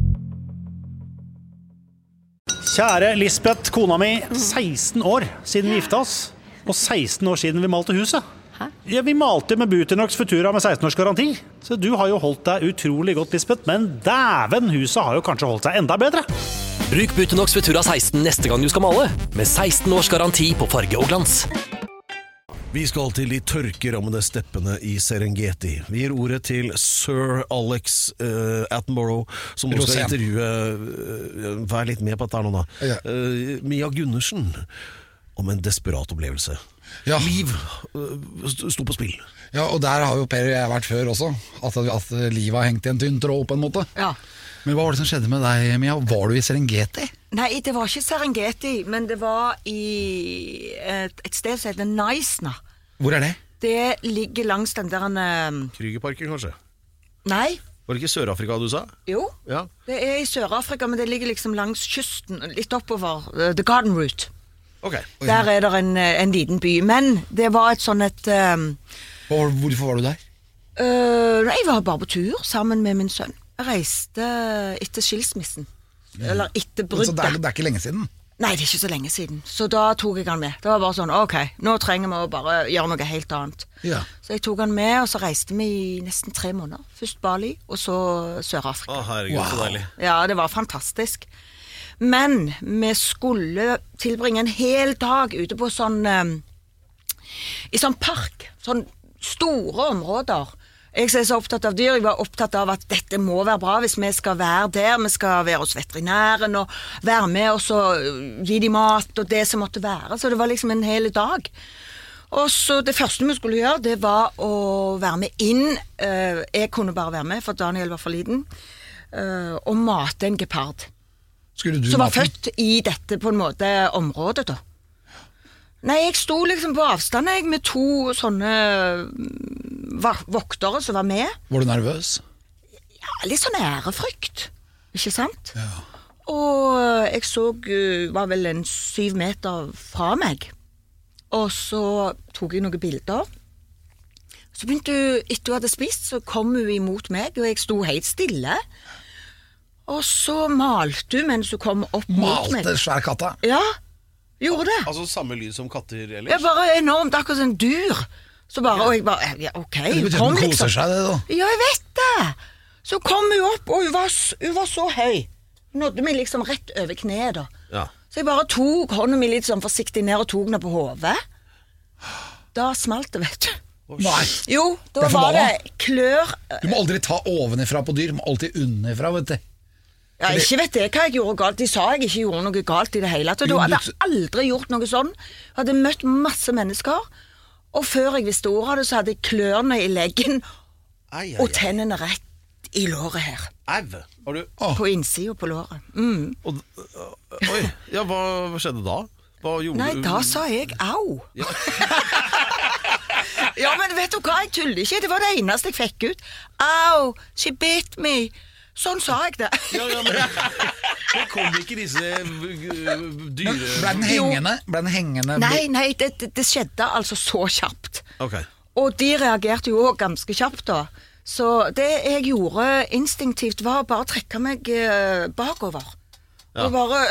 Kjære Lisbeth, kona mi, seksten år siden vi gifta oss, og seksten år siden vi malte huset. Ja, vi malte med Butonox Futura med seksten års garanti, så du har jo holdt deg utrolig godt, Lisbeth, men dæven, huset har jo kanskje holdt seg enda bedre. Bruk Butonox Futura seksten neste gang du skal male, med seksten års garanti på farge og glans. Vi skal til de tørkerammede steppene i Serengeti. Vi gir ordet til Sir Alex uh, Attenborough, som nå skal Rosén. intervjue uh, Vær litt med på dette her nå da. Ja. Uh, Mia Gundersen om en desperat opplevelse. Ja. Liv uh, sto på spill. Ja, og der har jo Per og jeg vært før også. At, at livet har hengt i en tynn tråd på en måte. Ja. Men hva var det som skjedde med deg, Mia? Var du i Serengeti? Nei, det var ikke Serengeti, men det var i et, et sted som heter Naisna. Hvor er det? Det ligger langs den der en... eh, Krügerparken, kanskje? Nei, Var det ikke Sør-Afrika du sa? jo. Ja. Det er i Sør-Afrika, men det ligger liksom langs kysten, litt oppover. eh, The Garden Route. Ok. Der er det en, eh, en liten by. Men det var et sånn et... eh, Hvor, hvorfor var du der? øh, nei, jeg var bare på tur sammen med min sønn. Jeg reiste etter skilsmissen. Eller etter Så det er, bruddet. det er ikke lenge siden? Nei, det er ikke så lenge siden. Så da tok jeg han med. Det var bare sånn, ok, nå trenger vi å bare gjøre noe helt annet. Ja. Så jeg tok han med, og så reiste vi i nesten tre måneder. Først Bali, og så Sør-Afrika. Å, herregud, så deilig. Ja, det var fantastisk. Men vi skulle tilbringe en hel dag ute på sånn eh, i sånn park, sånn store områder. Jeg som er så opptatt av dyr, jeg var opptatt av at dette må være bra hvis vi skal være der, vi skal være hos veterinæren og være med og så gi de mat og det som måtte være, så det var liksom en hel dag. Og så det første vi skulle gjøre, det var å være med inn, eh, jeg kunne bare være med, for Daniel var for liten, eh, og mate en gepard, Skulle du som var maten? født i dette på en måte området da. Nei, jeg sto liksom på avstand jeg, med to sånne mm, va- voktere som var med. Var du nervøs? Ja, litt sånn ærefrykt, ikke sant? Ja. Og jeg så, uh, var vel en syv meter fra meg. Og så tok jeg noen bilder. Så begynte hun, etter hun hadde spist, så kom hun imot meg, og jeg sto helt stille. Og så malte hun mens hun kom opp mot meg. Malte svær katta? Ja, gjorde det. Altså samme lyd som katter ellers? Jeg bare enormt, akkurat som en dyr. Så bare, og jeg bare, ja, ok, Det betyr kom at den liksom. koser seg, det da. Ja, jeg vet det. Så kom hun opp, og hun var, s- hun var så høy. Nådde meg liksom rett over kneet da. Ja. Så jeg bare tok hånden min litt sånn forsiktig ned og tok den på hodet. Da smalt det, vet du. Nei, Jo, da Ble var forbanna? det klør. du må aldri ta ovenifra på dyr, du må alltid underifra, vet du. Ja, ikke vet jeg hva jeg gjorde galt. De sa jeg ikke gjorde noe galt i det hele. Så Jo, da du- hadde jeg aldri gjort noe sånn. Jeg hadde møtt masse mennesker, og før jeg visste ordet av det, så hadde jeg klørne i leggen Ei, ei, og ei. tennene rett i låret her. Au! Har du På innsida på låret. Mm. og, Oi, ja, hva skjedde da? Hva gjorde Nei, du? da sa jeg au. Ja. Ja, men vet du hva, jeg tuller ikke. Det var det eneste jeg fikk ut. Au, she bit me. Sånn sa jeg det. Ja, ja, men det kom ikke disse uh, dyre... Ble den hengende? Ble den hengende? Nei, nei, det, det, det skjedde altså så kjapt. Ok. Og de reagerte jo også ganske kjapt da. Så det jeg gjorde instinktivt var bare å trekke meg eh, bakover. Ja. Og bare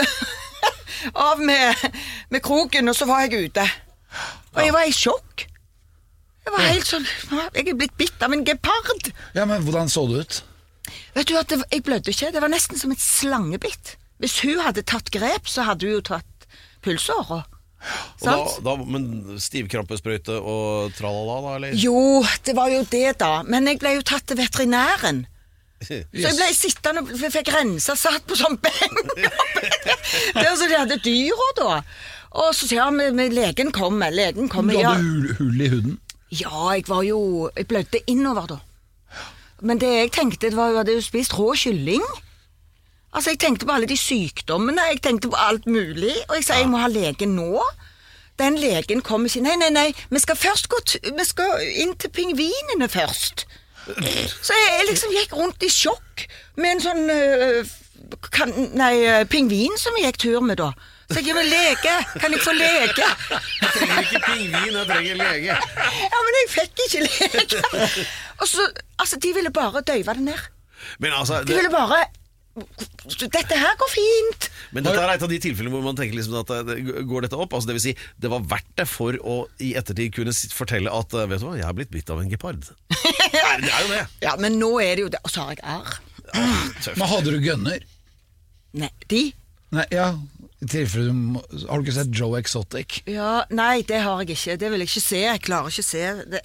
av med, med kroken, og så var jeg ute. Og jeg var i sjokk. Jeg var helt sånn, jeg er blitt bitt av en gepard. Ja, men hvordan så det ut? Vet du at det, jeg blødde ikke, det var nesten som et slangebitt. Hvis hun hadde tatt grep, så hadde hun jo tatt pulsåret. Og da, da, men stivkrampesprøyte og tralala da, eller? Jo, det var jo det da, men jeg ble jo tatt til veterinæren. Så jeg ble sittende og fikk rensa, satt på sånn benk. Det var så de hadde dyra da. Og så sier han, med, med legen kommer, legen kommer. Du hadde ja. hull, hull i huden? Ja, jeg var jo, jeg blødde innover da. Men det jeg tenkte, det var jo at jeg hadde spist rå kylling. Altså, jeg tenkte på alle de sykdommene, jeg tenkte på alt mulig, og jeg sa, jeg må ha legen nå. Den legen kom og sier, nei, nei, nei, vi skal først gå t vi skal inn til pingvinene først. Så jeg, jeg liksom gikk rundt i sjokk med en sånn, uh, kan, nei, pingvin som jeg gikk tur med da. Så jeg gikk med lege, kan jeg få lege? Jeg trenger ikke pingvin, jeg trenger lege. Ja, men jeg fikk ikke lege. Og så, altså, de ville bare døyve det ned. Men altså... De ville bare... Dette her går fint. Men dette er et av de tilfellene hvor man tenker liksom at det, går dette opp? Altså det vil si, det var verdt det for å i ettertid kunne fortelle at, vet du hva, jeg har blitt bitt av en gepard. Ja, det er jo det. Ja, men nå er det jo det. Og så har jeg arr. Men hadde du gønner? Nei, de? Nei, ja, i tilfelle du må, har du ikke sett Joe Exotic? Ja, nei, det har jeg ikke. Det vil jeg ikke se. Jeg klarer ikke å se det.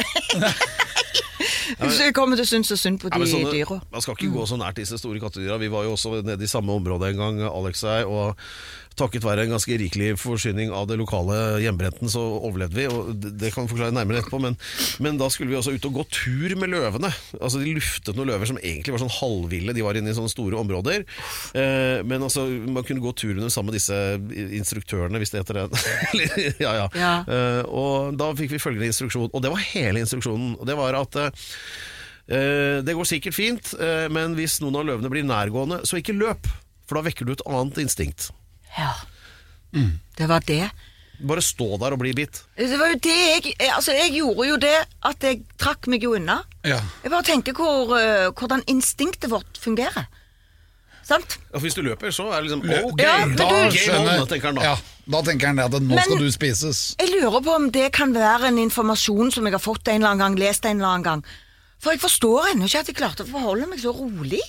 Så jeg kommer til å synes så synd på de ja, sånne, dyra. Man skal ikke gå så nært disse store kattedyra. Vi var jo også nede i samme område en gang, Alex og jeg, og takket være en ganske rikelig forsyning av det lokale hjemmebrenten, så overlevde vi, og det, det kan vi forklare nærmere etterpå, men, men da skulle vi også ut og gå tur med løvene. Altså de luftet noen løver som egentlig var sånn halvville, de var inne i sånne store områder, eh, men altså man kunne gå tur under sammen med disse instruktørene, hvis det heter det. ja, ja. ja. Eh, og da fikk vi følgende instruksjon, og det var hele instruksjonen, og det var at eh, det går sikkert fint, eh, men hvis noen av løvene blir nærgående, så ikke løp, for da vekker du et annet instinkt. Ja, mm. Det var det. Bare stå der og bli bitt. Det var jo det jeg, altså jeg gjorde jo det at jeg trakk meg jo unna. Ja. Jeg bare tenker hvor, uh, hvordan instinktet vårt fungerer. Sant? Ja, for hvis du løper, så er det liksom Lø ok, ja, da, du, skjønner, da tenker han da. Ja, da tenker han det at nå men, skal du spises. Jeg lurer på om det kan være en informasjon som jeg har fått en eller annen gang, lest en eller annen gang. For jeg forstår ennå ikke at jeg klarte å forholde meg så rolig.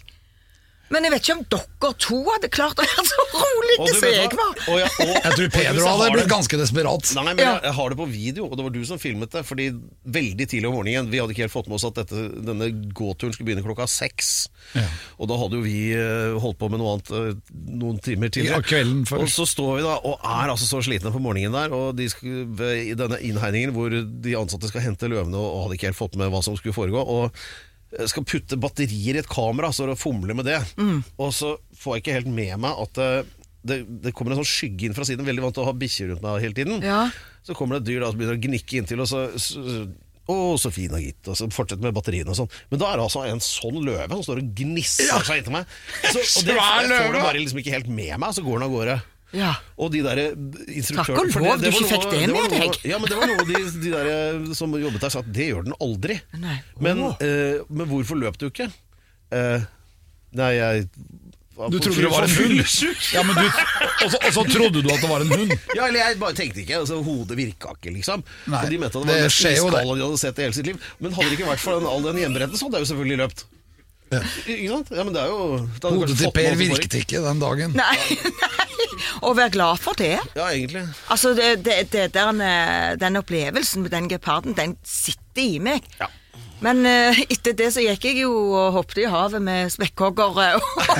Men jeg vet ikke om dere to hadde klart å være så rolig som jeg var. Og, ja, og, Jeg tror Pedro hadde blitt ganske desperat. Nei, men Ja. jeg, jeg har det på video, og det var du som filmet det. Fordi veldig tidlig om morgenen, vi hadde ikke helt fått med oss at dette, denne gåturen skulle begynne klokka seks. Ja. Og da hadde jo vi uh, holdt på med noe annet uh, noen timer tidligere. Ja, kvelden før. Og så står vi da, og er altså så slitne på morgenen der, og de skal, i denne innhegningen hvor de ansatte skal hente løvene, og hadde ikke helt fått med hva som skulle foregå, og skal putte batterier i et kamera, så fomle med det. Mm. Og så får jeg ikke helt med meg at det, det kommer en sånn skygge inn fra siden. Veldig vant til å ha bikkjer rundt meg hele tiden. Ja. Så kommer det et dyr da, som begynner å gnikke inntil, og så, så å, så fin og gitt, og så fortsetter med batteriene og sånn. Men da er det altså en sånn løve som står og gnisser ja. seg inntil meg. Så, og det jeg får det bare liksom ikke helt med meg, så går den av gårde. Ja. Og de der instruktørene... Takk og lov, du ikke fikk det, det med deg. Ja, men det var noe de, de der som jobbet der sa at det gjør den aldri. Nei. Men, uh, men hvorfor løp du ikke? Uh, nei, jeg... Du trodde det var en hund? Ja, men du, og, så, og så trodde du at det var en hund? Ja, eller jeg bare tenkte ikke, altså, hodet virka ikke liksom. Nei, og de mente at det var det mest skjer jo det. de hadde sett det hele sitt liv. Men hadde det ikke vært for den, all den hjemmeretten, så hadde jeg jo selvfølgelig løpt. Ja. Ikke sant? Ja, men det er jo... Det hodet til Per virket ikke den dagen. Nei, nei. Og vær glad for det. Ja, egentlig. Altså, det, det, det der, den opplevelsen med den geparden, den sitter i meg. Ja. Men uh, etter det så gikk jeg jo og hoppet i havet med spekkhoggere.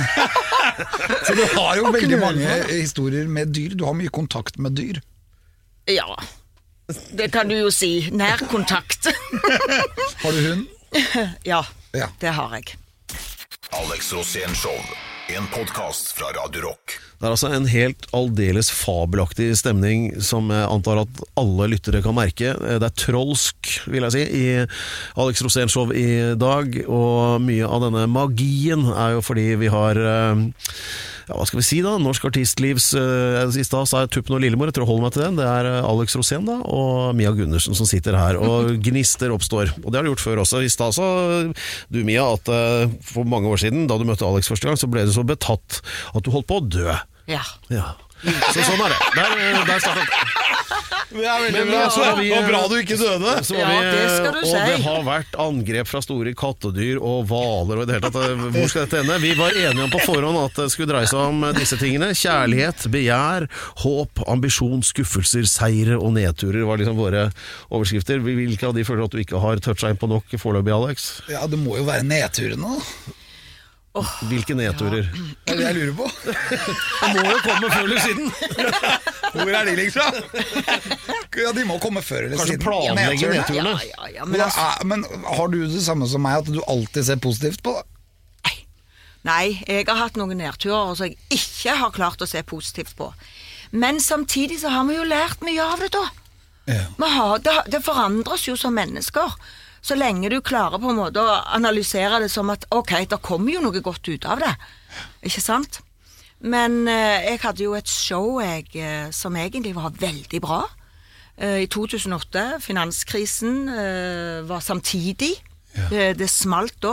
Så du har jo veldig mange historier med dyr. Du har mye kontakt med dyr. Ja, det kan du jo si. Nærkontakt. Har du hund? Ja, ja, det har jeg. Alex Rosén Show, en podcast fra Radio Rock. Det er altså en helt aldeles fabelaktig stemning som jeg antar at alle lyttere kan merke. Det er trolsk, vil jeg si, i Alex Rosén Show i dag, og mye av denne magien er jo fordi vi har, ja, hva skal vi si da, Norsk Artistlivs, i sted sa jeg Tuppen og Lillemor, jeg tror jeg holder meg til den, det er Alex Rosén da, og Mia Gundersen som sitter her, og gnister oppstår, og det har du gjort før også. I sted sa du, Mia, at for mange år siden, da du møtte Alex første gang, så ble du så betatt at du holdt på å dø. Ja. Ja. Så sånn er det. Der, der startet Det er veldig Men, bra, så har vi- og bra du ikke døde. Så var Ja, vi, det skal du og si. det har vært angrep fra store kattedyr og hvaler og i det hele tatt. Hvor skal dette ende? Vi var enige om på forhånd at det skulle dreie seg om disse tingene. Kjærlighet, begjær, håp, ambisjon, skuffelser, seire og nedturer var liksom våre overskrifter. Hvilke av de føler at du ikke har touchet inn på nok foreløpig, Alex? Ja, det må jo være nedturene da. Hvilke nedturer? Det er det jeg lurer på. Det må jo komme før eller siden. Hvor er de liksom? Ja, de må komme før eller Kanskje siden. planlegge Nedturene. nedturene. Ja, ja, ja, men Men, altså, er- men har du det samme som meg, at du alltid ser positivt på det? nei, jeg har hatt noen nedturer som jeg ikke har klart å se positivt på. Men samtidig så har vi jo lært mye av det da. Ja. Vi har, det, det forandres jo som mennesker. Så lenge du klarer på en måte å analysere det som at ok, det kommer jo noe godt ut av det. Ikke sant? Men eh, jeg hadde jo et show jeg, eh, som egentlig var veldig bra. Eh, I to tusen og åtte, finanskrisen eh, var samtidig. Ja. Det, det smalt da.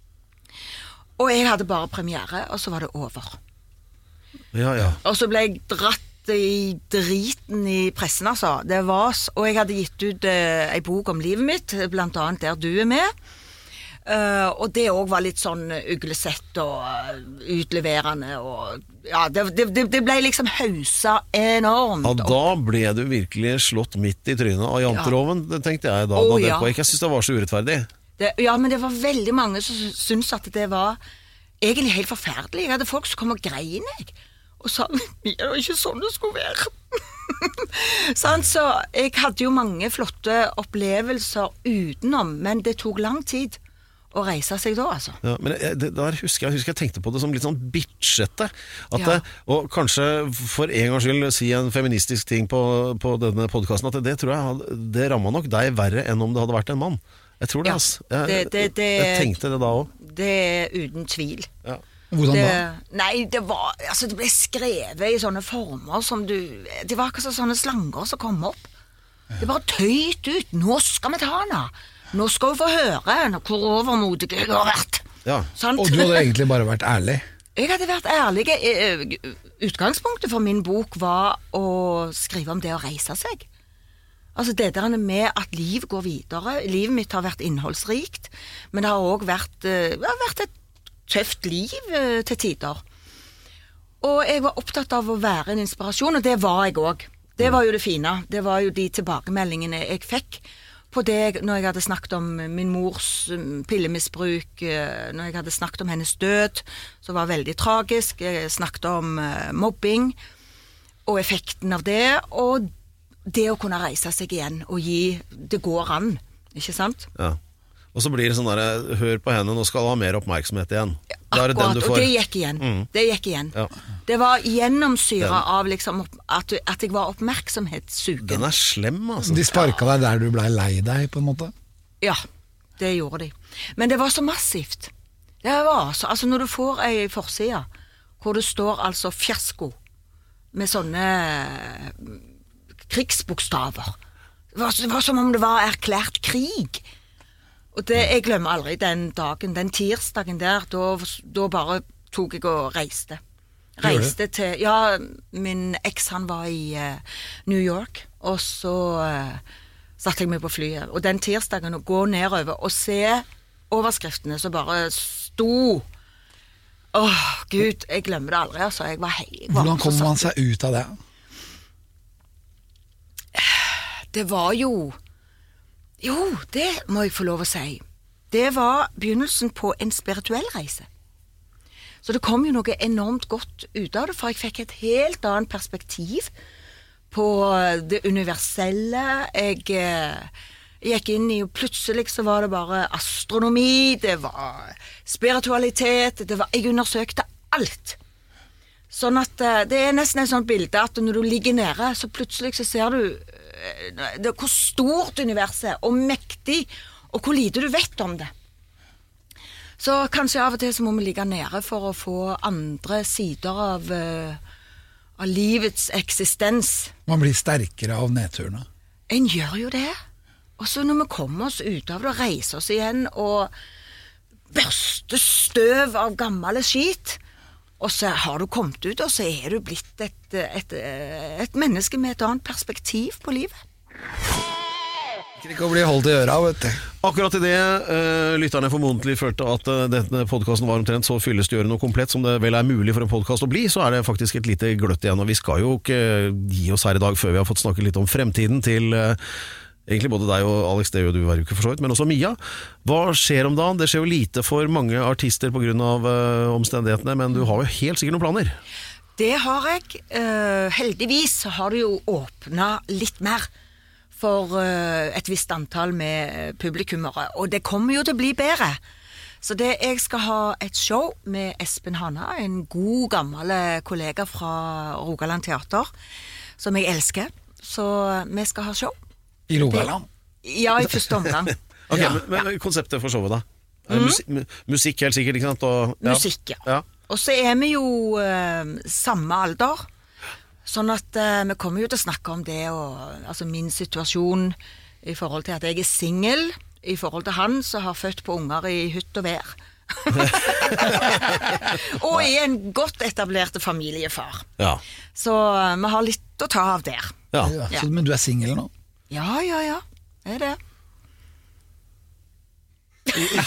Og jeg hadde bare premiere, og så var det over. Ja, ja. Og så ble jeg dratt i driten i pressen, altså. Det var, s- og jeg hadde gitt ut eh, en bok om livet mitt, blant annet der du er med. Eh, og det også var litt sånn uglesett og eh, utleverende. Og, ja, det, det, det- det ble liksom hausa enormt. Ja, da ble du virkelig slått midt i trynet av janteloven, det tenkte jeg da. Å, da det ja. på. Jeg synes det var så urettferdig. Det, ja, men det var veldig mange som sy- syntes at det var egentlig helt forferdelig. Jeg hadde folk som kom og grein, jeg. Og sa, det var ikke sånn det skulle være. sånn, så jeg hadde jo mange flotte opplevelser utenom, men det tok lang tid å reise seg da, altså. Ja, men jeg, det, der husker jeg, husker jeg tenkte på det som litt sånn bitchete. At Ja. det, og kanskje for en gangs skyld si en feministisk ting på, på denne podcasten, at det, det tror jeg hadde, det rammet nok deg verre enn om det hadde vært en mann. Jeg tror det, Ja, ass. Jeg, det- det- det- jeg tenkte det da også. Det er uten tvil. Ja. Hvordan Det, da? nei, det var, altså det ble skrevet i sånne former som du, det var akkurat sånne slanger som kom opp. Det bare tøyt ut, nå skal vi ta henne. Nå skal vi få høre hvor overmodig jeg har vært. Ja. Sant? Og du hadde egentlig bare vært ærlig. Jeg hadde vært ærlig. Eh, Utgangspunktet for min bok var å skrive om det å reise seg. Altså det der med at liv går videre. Livet mitt har vært innholdsrikt, men det har også vært, eh, det har vært et tøft liv eh, til tider. Og jeg var opptatt av å være en inspirasjon, og det var jeg også. Det var jo det fine. Det var jo de tilbakemeldingene jeg fikk på det jeg- når jeg hadde snakket om min mors mm, pillemisbruk, eh, når jeg hadde snakket om hennes død, som var veldig tragisk. Jeg snakket om eh, mobbing og effekten av det, og det å kunne reise seg igjen og gi det går an, ikke sant? Ja. Og så blir det sånn der, hør på henne, nå skal du ha mer oppmerksomhet igjen. Da er det den Akkurat, du og får. det gikk igjen. Mm. Det gikk igjen. Ja. Det var gjennomsyra Den- av liksom opp- at, du- at jeg var oppmerksomhetssugen. Den er slem, altså. De sparka deg der du blei lei deg, på en måte. Ja, det gjorde de. Men det var så massivt. Det var så, altså når du får ei forside hvor det står altså fiasko med sånne mm, krigsbokstaver. Det var, det var som om det var erklært krig. Og det, jeg glemmer aldri den dagen, den tirsdagen der, da, da bare tok jeg og reiste. Reiste til, ja, min eks han var i eh, New York, og så eh, satte jeg meg på flyet. Og den tirsdagen å gå nedover og se overskriftene som bare sto. Åh, Gud, jeg glemmer det aldri, altså. Jeg var hei, jeg var Hvordan så kommer man satt seg ut av det? Det var jo Jo, det må jeg få lov å si. Det var begynnelsen på en spirituell reise. Så det kom jo noe enormt godt ut av det, for jeg fikk et helt annet perspektiv på det universelle. Jeg eh, gikk inn i, og plutselig så var det bare astronomi, det var spiritualitet, det var, jeg undersøkte alt. Sånn at det er nesten et sånt bilde at når du ligger nede, så plutselig så ser du det, hvor stort universet er, og mektig, og hvor lite du vet om det. Så kanskje av og til så må vi ligge nede for å få andre sider av, av livets eksistens. Man blir sterkere av nedturene. En gjør jo det. Og så når vi kommer oss ut av det og reiser oss igjen og børster støv av gammel skit, og så har du kommet ut, og så er du blitt et, et, et menneske med et annet perspektiv på livet. Ikke å bli holdt i øra, vet du. Akkurat i det uh, lytterne formodentlig følte at uh, denne podcasten var omtrent så fyllestgjørende og komplett som det vel er mulig for en podcast å bli, så er det faktisk et lite gløtt igjen, og vi skal jo ikke gi oss her i dag før vi har fått snakke litt om fremtiden til uh, egentlig både deg og Alex, det er jo du hver uke for så vidt, men også Mia. Hva skjer om dagen? Det skjer jo lite for mange artister på grunn av uh, omstendighetene, men du har jo helt sikkert noen planer. Det har jeg. Uh, heldigvis har du jo åpnet litt mer for uh, et visst antall med publikummere, og det kommer jo til å bli bedre. Så det, jeg skal ha et show med Espen Hanna, en god gammel kollega fra Rogaland Teater, som jeg elsker. Så vi skal ha show. I Rogaland? Ja, i første omgang. Ok, ja. men, men konseptet for showet da? Mm. Musik, musikk helt sikkert, ikke sant? Og, ja. Musikk, ja. ja. Og så er vi jo uh, samme alder, sånn at uh, vi kommer jo til å snakke om det, og, altså min situasjon i forhold til at jeg er single, i forhold til han som har født på unger i hytt og vær. Og er en godt etablerte familiefar. Ja. Så uh, vi har litt å ta av der. Ja. Ja, så, men du er single nå? Ja, ja, ja. Det er det. Ikke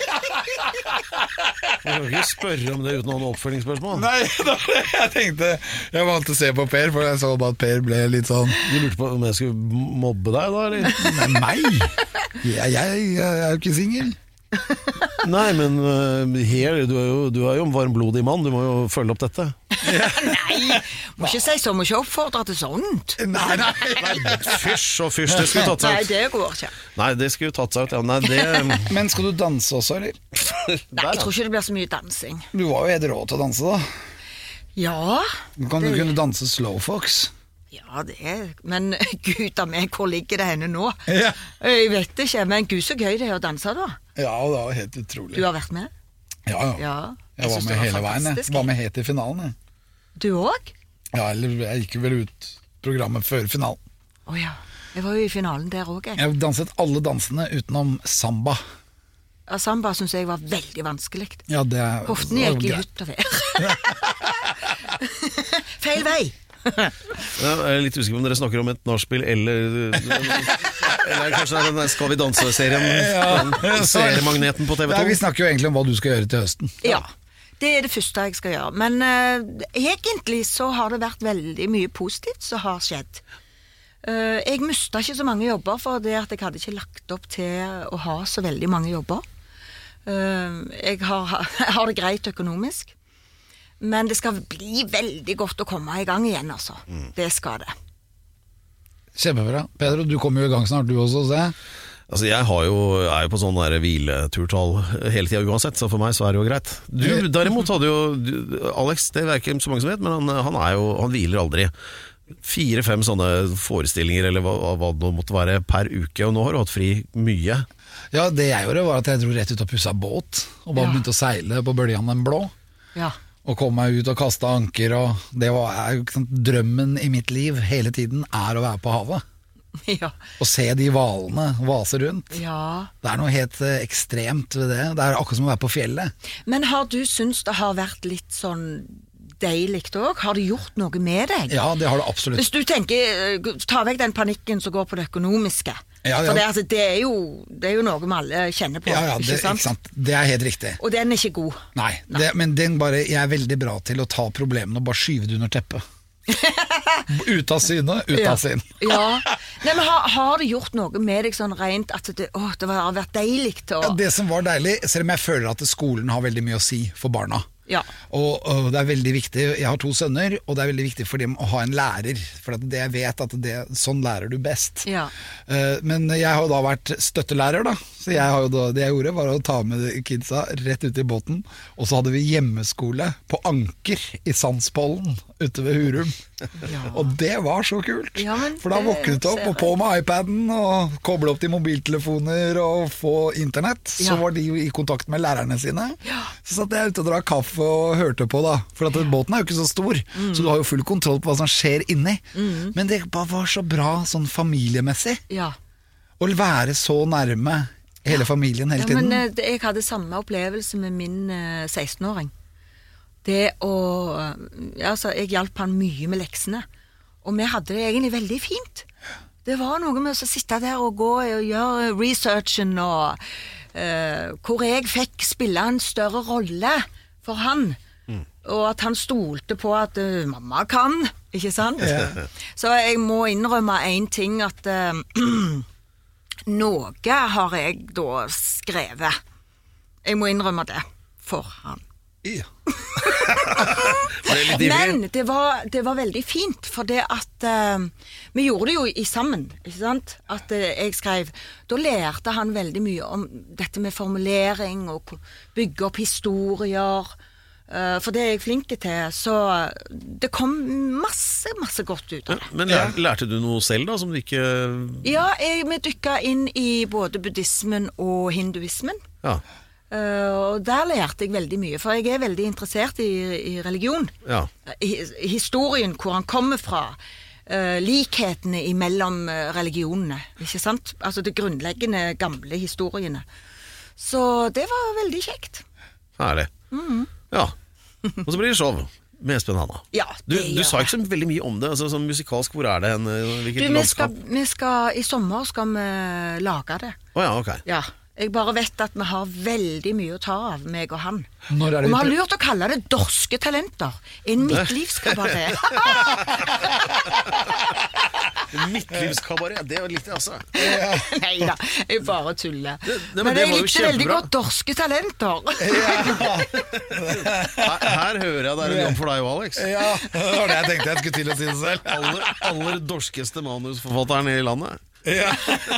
Jeg kan ikke spørre om det uten noen oppfølgingsspørsmål. Nei, jeg tenkte jeg valgte å se på Per, for jeg så bare at Per ble litt sånn. Du lurte på om jeg skulle mobbe deg da, eller? Nei, meg? Jeg, jeg, jeg er jo ikke single. Nei, men uh, her, du er, jo, du er jo en varmblodig mann. Du må jo følge opp dette. Nei, må ikke si så, må ikke oppfordre til sånt. Nei, nei, nei. Fysj og fysj, det skulle tatt seg ut. Nei, det går ikke. Nei, det skulle tatt seg ut, ja. Nei, det... Men skal du danse også, eller? Nei, jeg tror ikke det blir så mye dansing. Du var jo helt råd til å danse da. Ja. Kan du det... kunne danse slowfox? Ja, det er, men gud av meg, hvor ligger det henne nå? Ja. Jeg vet ikke, men gud så gøy det er å danse da. Ja, det var helt utrolig. Du har vært med? Ja, ja. Ja, jeg, jeg var med hele veien, jeg. Var med helt i finalen, jeg. Du også? Ja, eller jeg gikk vel ut programmet før finalen. Åja, jeg var jo i finalen der også, jeg. Jeg danset alle dansene utenom samba. Ja, samba synes jeg var veldig vanskelig. Ja, det er... Hoften gikk i hytt og vær. Feil vei. Jeg er litt usikker om dere snakker om et nachspiel eller, eller kanskje det er den Skal vi danse-serien, ja. Seriemagneten på T V to. Ja, vi snakker jo egentlig om hva du skal gjøre til høsten. Ja, det er det første jeg skal gjøre. Men uh, egentlig så har det vært veldig mye positivt som har skjedd. uh, Jeg mistet ikke så mange jobber, for det at jeg hadde ikke lagt opp til å ha så veldig mange jobber. uh, Jeg har, jeg har det greit økonomisk, men det skal bli veldig godt å komme i gang igjen, altså. Mm. Det skal det. Kjempebra. Pedro, du kommer jo i gang snart, du også, se. Altså, jeg har jo, er jo på sånn der hvileturtall hele tiden uansett, så for meg så er det jo greit. Du, derimot hadde jo, du, Alex, det er ikke så mange som vet, men han, han er jo, han hviler aldri. Fire-fem sånne forestillinger, eller hva, hva det måtte være, per uke, og nå har du hatt fri mye. Ja, det jeg gjorde var at jeg dro rett ut og pusset båt, og bare ja. begynte å seile på bølgen den blå. Ja. Og kom meg ut og kastet anker, og det var er jo ikke sant, drømmen i mitt liv hele tiden er å være på havet. Ja. Og se de hvalene vase rundt. Ja. Det er noe helt eh, ekstremt ved det. Det er akkurat som å være på fjellet. Men har du syntes det har vært litt sånn deilig også? Har det gjort noe med deg? Ja, det har det absolutt. Hvis du tenker, ta vekk den panikken som går på det økonomiske. Ja, ja. For det, altså, det, er jo, det er jo noe vi alle kjenner på, ja, ja, ikke, det, sant? ikke sant? Det er helt riktig. Og den er ikke god. Nei, Nei. Det, men den bare, jeg er veldig bra til å ta problemene og bare skyve det under teppet. Ut av syne, ut ja. av sinn. Ja. Nei, men har, har det gjort noe med deg sånn rent at det, å, det har vært deilig til å... Ja, det som var deilig, selv om jeg føler at skolen har veldig mye å si for barna. Ja. Og, og det er veldig viktig, jeg har to sønner, og det er veldig viktig for dem å ha en lærer, for at det jeg vet at det, sånn lærer du best. Ja. Uh, men jeg har jo da vært støttelærer da, så jeg har jo da, det jeg gjorde var å ta med kidsa rett ut i båten, og så hadde vi hjemmeskole på Anker i Sandspollen ute ved Hurum. Ja. Og det var så kult, ja, for da våknet opp og på med iPaden og koble opp til mobiltelefoner og få internett, så ja. Var de i kontakt med lærerne sine. Ja. Så satt jeg ute og drakk kaffe og hørte på da, for at båten er jo ikke så stor, mm. så du har jo full kontroll på hva som skjer inni. Mm. Men det bare var så bra sånn familiemessig. Ja. Å være så nærme hele familien hele ja, tiden. Men uh, jeg hadde samme opplevelse med min uh, seksten-åring. Det å, altså, jeg hjalp han mye med leksene, og vi hadde det egentlig veldig fint. Det var noe med å sitte der og gå og gjøre researchen, og uh, hvor jeg fikk spille en større rolle for han, mm. og at han stolte på at uh, mamma kan, ikke sant? Yeah. Så jeg må innrømme en ting, at uh, noe har jeg da skrevet. Jeg må innrømme det for han. Ja. Men det var, det var veldig fint, for det at uh, vi gjorde det jo i sammen, ikke sant? At uh, jeg skrev, da lærte han veldig mye om dette med formulering og bygge opp historier, uh, for det er jeg flink til, så det kom masse, masse godt ut av det. Men lær, lærte du noe selv da, som du ikke... Ja, jeg, vi dykket inn i både buddhismen og hinduismen. Ja. Uh, og der lærte jeg veldig mye, for jeg er veldig interessert i, i religion. Ja. I, i historien, hvor han kommer fra, uh, likhetene imellom uh, religionene, ikke sant? Altså det grunnleggende gamle historiene. Så det var veldig kjekt. Herlig. Mm. Ja, og så blir det show med Espen Hanna. Ja, du, du sa ikke så veldig mye om det, altså sånn musikalsk, hvor er det? En, hvilket du, vi landskap? Skal, vi skal, i sommer skal vi lage det. Åja, oh, ok. Ja. Jeg bare vet at vi har veldig mye å ta av, meg og han. Og vi har lurt å kalle det dorske talenter. En midtlivskabaret. Midtlivskabaret, det var litt det altså. Neida, jeg bare tuller. Det, det, men, men jeg likte veldig godt dorske talenter. her, her hører jeg det er en jobb for deg, Alex. Ja, det var det jeg tenkte jeg skulle til å si det selv. Aller, aller dorskeste manusforfatteren i landet. Ja.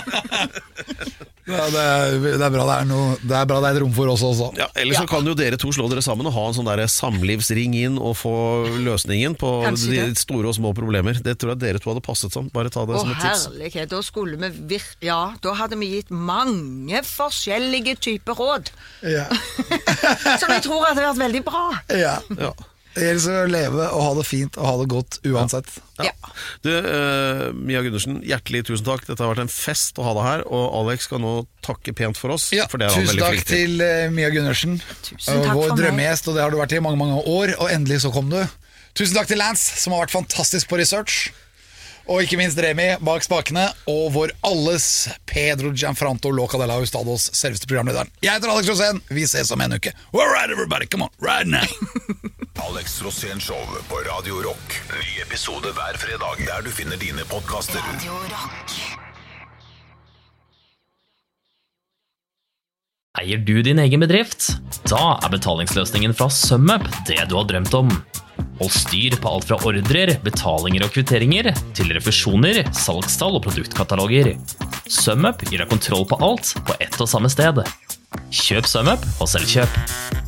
Ja, det, er, det er bra det er, noe, det er bra det er et rom for oss også. Ja, ellers ja. Så kan jo dere to slå dere sammen og ha en sånn der samlivsring inn og få løsningen på Kanskje de det. store og små problemer. Det tror jeg dere to hadde passet sånn. Bare ta det Åh, som et tips. Herlighet, da skulle vi vir ja, da hadde vi gitt mange forskjellige typer råd. Ja. Som jeg tror hadde vært veldig bra. Ja, ja. Det gjelder å leve og ha det fint og ha det godt uansett. Ja. Ja. Du, uh, Mia Gundersen, hjertelig tusen takk. Dette har vært en fest å ha deg her, og Alex skal nå takke pent for oss. Ja, for det tusen takk til uh, Mia Gundersen, uh, vår drømmegjest, og det har du vært i mange, mange år, og endelig så kom du. Tusen takk til Lance, som har vært fantastisk på research. Og ikke minst Remi bak spakene, og vår alles Pedro Gianfranto Locadella Hustados, selveste programlederen. Jeg heter Alex Rosén, vi ses om en uke. All right everybody, come on, right now. Alex Rosén Show på Radio Rock. Ny episode hver fredag der du finner dine podcaster. Radio Rock. Eier du din egen bedrift? Da er betalingsløsningen fra SumUp det du har drømt om. Hold styr på alt fra ordrer, betalinger og kvitteringer, til refusjoner, salgstall og produktkataloger. SumUp gir deg kontroll på alt på ett og samme sted. Kjøp SumUp og selvkjøp.